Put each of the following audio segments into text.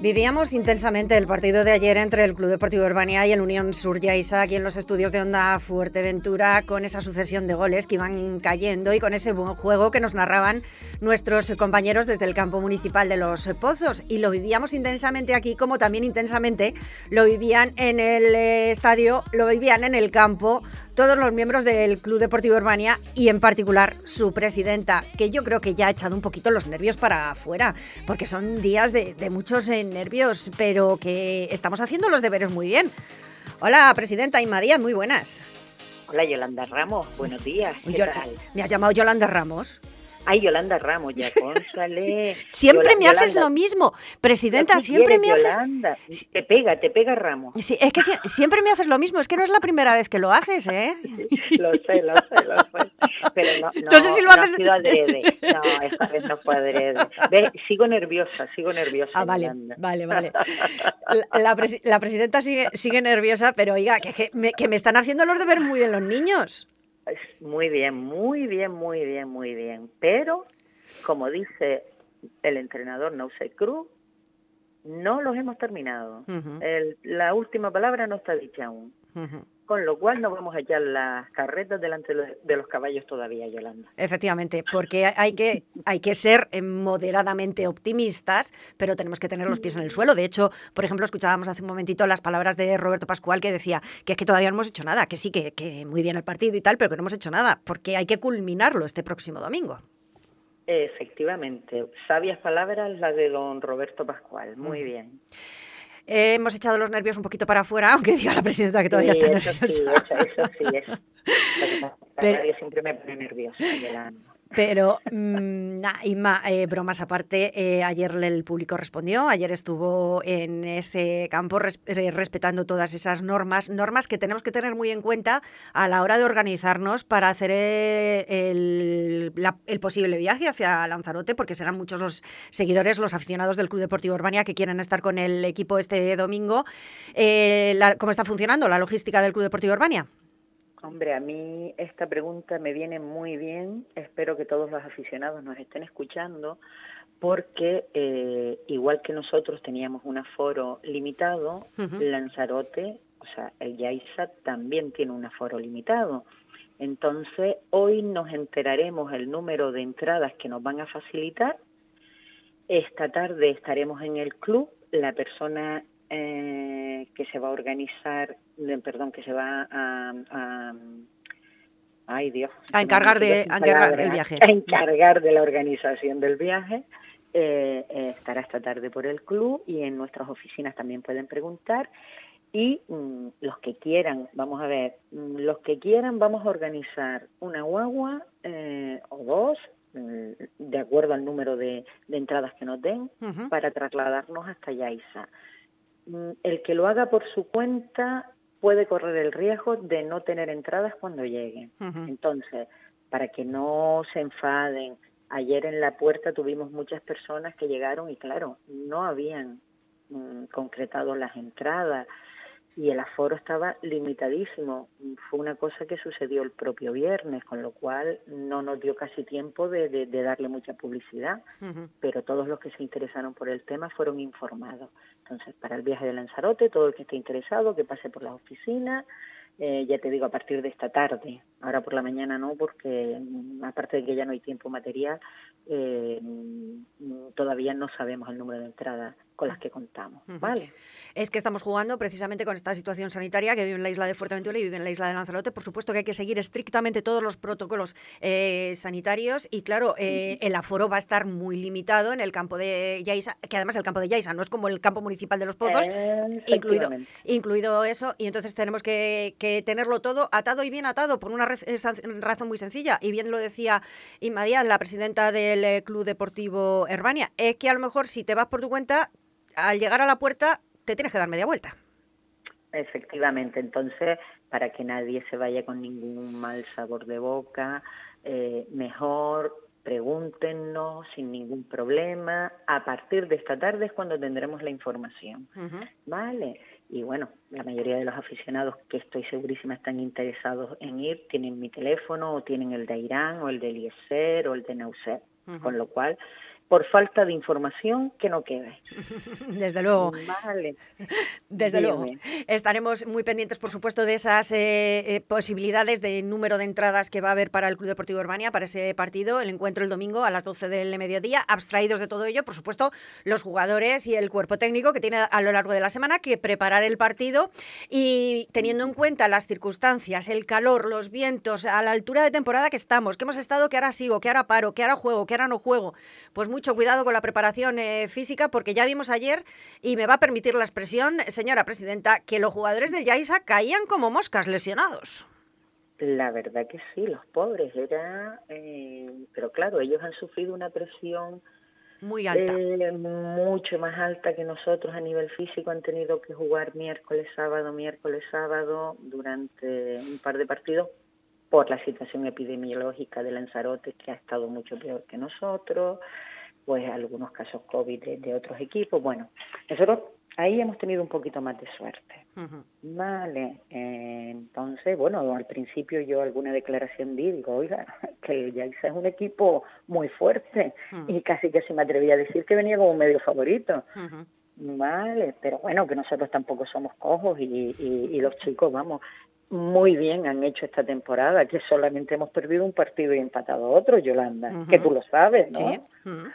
Vivíamos intensamente el partido de ayer entre el Club Deportivo Urbania y el Unión Sur Yaiza aquí en los estudios de Onda Fuerteventura, con esa sucesión de goles que iban cayendo y con ese buen juego que nos narraban nuestros compañeros desde el campo municipal de Los Pozos. Y lo vivíamos intensamente aquí, como también intensamente lo vivían en el estadio, lo vivían en el campo todos los miembros del Club Deportivo Urbania y en particular su presidenta, que yo creo que ya ha echado un poquito los nervios para afuera, porque son días de muchos nervios, pero que estamos haciendo los deberes muy bien. Hola, presidenta Inma Díaz, muy buenas. Hola, Yolanda Ramos, buenos días, ¿qué tal? ¿Me has llamado Yolanda Ramos? Ay, Yolanda Ramos, ya cónsale. Siempre me haces lo mismo, presidenta, siempre me haces... Yolanda, te pega Ramos. Sí, es que siempre me haces lo mismo, es que no es la primera vez que lo haces, ¿eh? Lo sé. Pero no sé si lo haces... ha sido adrede. No, esta vez no fue adrede. ¿Ves? Sigo nerviosa, vale, Yolanda. Vale. La presidenta sigue nerviosa, pero oiga, que me están haciendo los deberes muy bien los niños. Muy bien. Pero, como dice el entrenador Nausay Cruz, no los hemos terminado. Uh-huh. La última palabra no está dicha aún. Uh-huh. Con lo cual no vamos a echar las carretas delante de los caballos todavía, Yolanda. Efectivamente, porque hay que ser moderadamente optimistas, pero tenemos que tener los pies en el suelo. De hecho, por ejemplo, escuchábamos hace un momentito las palabras de Roberto Pascual, que decía que es que todavía no hemos hecho nada, que sí, que muy bien el partido y tal, pero que no hemos hecho nada, porque hay que culminarlo este próximo domingo. Efectivamente, sabias palabras las de don Roberto Pascual, muy bien. Hemos echado los nervios un poquito para afuera, aunque diga la presidenta que todavía está nerviosa. Eso sí. Nadie siempre me pone nerviosa, Yolanda. Pero, Inma, bromas aparte, ayer el público respondió, ayer estuvo en ese campo respetando todas esas normas que tenemos que tener muy en cuenta a la hora de organizarnos para hacer el posible viaje hacia Lanzarote, porque serán muchos los seguidores, los aficionados del Club Deportivo Urbania que quieren estar con el equipo este domingo. ¿Cómo está funcionando la logística del Club Deportivo Urbania? Hombre, a mí esta pregunta me viene muy bien. Espero que todos los aficionados nos estén escuchando, porque igual que nosotros teníamos un aforo limitado, uh-huh. Lanzarote, o sea, el Yaiza también tiene un aforo limitado. Entonces, hoy nos enteraremos el número de entradas que nos van a facilitar. Esta tarde estaremos en el club. La persona que se va a organizar, que se va ay Dios, a encargar del viaje, a encargar de la organización del viaje, estará esta tarde por el club y en nuestras oficinas también pueden preguntar. Y los que quieran, vamos a organizar una guagua o dos, de acuerdo al número de entradas que nos den, uh-huh. para trasladarnos hasta Yaiza. El que lo haga por su cuenta puede correr el riesgo de no tener entradas cuando lleguen. Uh-huh. Entonces, para que no se enfaden, ayer en la puerta tuvimos muchas personas que llegaron y claro, no habían concretado las entradas y el aforo estaba limitadísimo. Fue una cosa que sucedió el propio viernes, con lo cual no nos dio casi tiempo de darle mucha publicidad, uh-huh. pero todos los que se interesaron por el tema fueron informados. Entonces, para el viaje de Lanzarote, todo el que esté interesado, que pase por las oficinas, ya te digo, a partir de esta tarde. Ahora por la mañana no, porque aparte de que ya no hay tiempo material, todavía no sabemos el número de entradas con las que contamos, ¿vale? Es que estamos jugando precisamente con esta situación sanitaria que vive en la isla de Fuerteventura y vive en la isla de Lanzarote. Por supuesto que hay que seguir estrictamente todos los protocolos sanitarios y claro, el aforo va a estar muy limitado en el campo de Yaiza, que además el campo de Yaiza no es como el campo municipal de Los Pozos, incluido eso, y entonces tenemos que tenerlo todo atado y bien atado por una razón muy sencilla, y bien lo decía Inma Díaz, la presidenta del Club Deportivo Urbania, es que a lo mejor si te vas por tu cuenta, al llegar a la puerta te tienes que dar media vuelta. Efectivamente, entonces, para que nadie se vaya con ningún mal sabor de boca, mejor pregúntenos sin ningún problema. A partir de esta tarde es cuando tendremos la información, uh-huh. ¿Vale? Y bueno, la mayoría de los aficionados que estoy segurísima están interesados en ir, tienen mi teléfono o tienen el de Irán o el de Eliezer o el de Nausay, uh-huh. Con lo cual por falta de información que no quede. Desde luego. Vale. Desde luego. Estaremos muy pendientes, por supuesto, de esas posibilidades de número de entradas que va a haber para el Club Deportivo Urbania, para ese partido, el encuentro el domingo a las 12 del mediodía. Abstraídos de todo ello, por supuesto, los jugadores y el cuerpo técnico que tiene a lo largo de la semana que preparar el partido, y teniendo en cuenta las circunstancias, el calor, los vientos, a la altura de temporada que estamos, que hemos estado, que ahora sigo, que ahora paro, que ahora juego, que ahora no juego, pues mucho cuidado con la preparación física, porque ya vimos ayer, y me va a permitir la expresión, señora presidenta, que los jugadores del Yaiza caían como moscas lesionados. La verdad que sí, los pobres, pero claro, ellos han sufrido una presión muy alta, mucho más alta que nosotros a nivel físico. Han tenido que jugar miércoles, sábado, durante un par de partidos, por la situación epidemiológica de Lanzarote, que ha estado mucho peor que nosotros, pues algunos casos COVID de otros equipos. Bueno, nosotros ahí hemos tenido un poquito más de suerte. Vale, entonces, bueno, al principio yo alguna declaración digo, oiga, que el Yaiza es un equipo muy fuerte, y casi que se me atrevía a decir que venía como medio favorito. Vale, pero bueno, que nosotros tampoco somos cojos, y los chicos, vamos, muy bien han hecho esta temporada, que solamente hemos perdido un partido y empatado otro, Yolanda, que tú lo sabes, ¿no? Sí.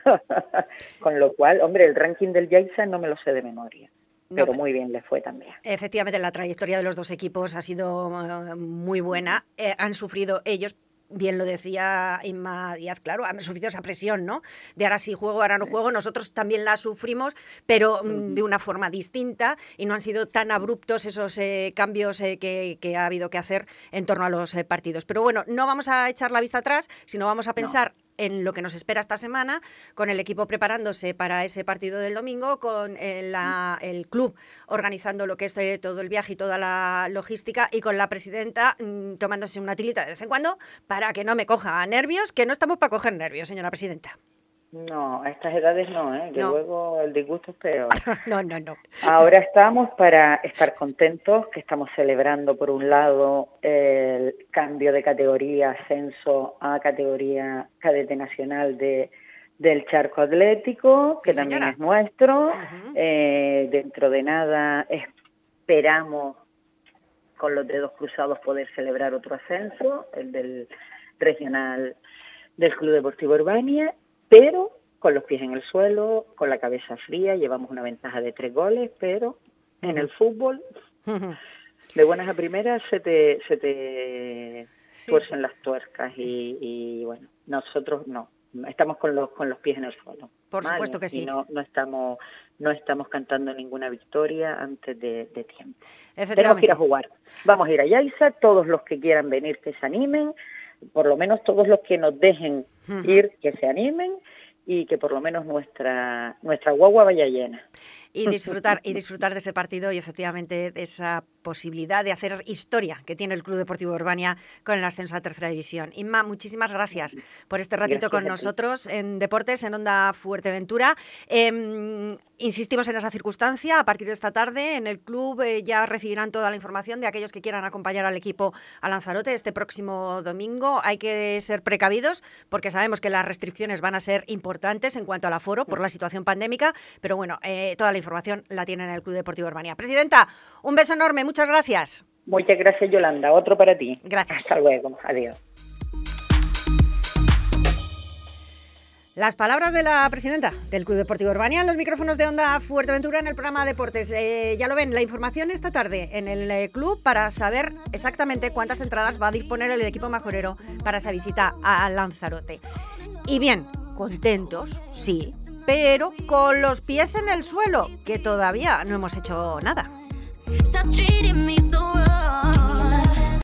Con lo cual, hombre, el ranking del Yaiza no me lo sé de memoria. Pero muy bien les fue también. Efectivamente, la trayectoria de los dos equipos ha sido muy buena. Han sufrido ellos, bien lo decía Inma Díaz, claro, han sufrido esa presión, ¿no? De ahora sí juego, ahora no juego. Nosotros también la sufrimos, pero de una forma distinta, y no han sido tan abruptos esos cambios que ha habido que hacer en torno a los partidos. Pero bueno, no vamos a echar la vista atrás, sino vamos a pensar en lo que nos espera esta semana, con el equipo preparándose para ese partido del domingo, con el club organizando lo que es todo el viaje y toda la logística, y con la presidenta tomándose una tilita de vez en cuando para que no me coja nervios, que no estamos para coger nervios, señora presidenta. No, a estas edades no, que no. Luego el disgusto es peor. No. Ahora estamos para estar contentos, que estamos celebrando por un lado el cambio de categoría, ascenso a categoría cadete nacional del Charco Atlético, que también es nuestro. Dentro de nada esperamos, con los dedos cruzados, poder celebrar otro ascenso, el del regional del Club Deportivo Urbania, pero con los pies en el suelo, con la cabeza fría. Llevamos una ventaja de 3 goles, pero en el fútbol, de buenas a primeras, se te tuercen las tuercas, y bueno, nosotros no. Estamos con los pies en el suelo. Por supuesto que sí. Y no estamos cantando ninguna victoria antes de tiempo. Tenemos que ir a jugar. Vamos a ir a Yaiza, todos los que quieran venir que se animen, por lo menos todos los que nos dejen ir que se animen, y que por lo menos nuestra guagua vaya llena. Y disfrutar de ese partido, y efectivamente de esa posibilidad de hacer historia que tiene el Club Deportivo Urbania con el ascenso a Tercera División. Inma, muchísimas gracias por este ratito con nosotros en Deportes, en Onda Fuerteventura. Insistimos en esa circunstancia. A partir de esta tarde en el club ya recibirán toda la información de aquellos que quieran acompañar al equipo a Lanzarote este próximo domingo. Hay que ser precavidos porque sabemos que las restricciones van a ser importantes en cuanto al aforo por la situación pandémica, pero bueno, toda la información la tienen en el Club Deportivo Urbania. Presidenta, un beso enorme, muchas gracias. Muchas gracias, Yolanda. Otro para ti. Gracias. Hasta luego. Adiós. Las palabras de la presidenta del Club Deportivo Urbania en los micrófonos de Onda Fuerteventura en el programa Deportes. Ya lo ven, la información esta tarde en el club para saber exactamente cuántas entradas va a disponer el equipo majorero para esa visita a Lanzarote. Y bien, contentos, sí, pero con los pies en el suelo, que todavía no hemos hecho nada.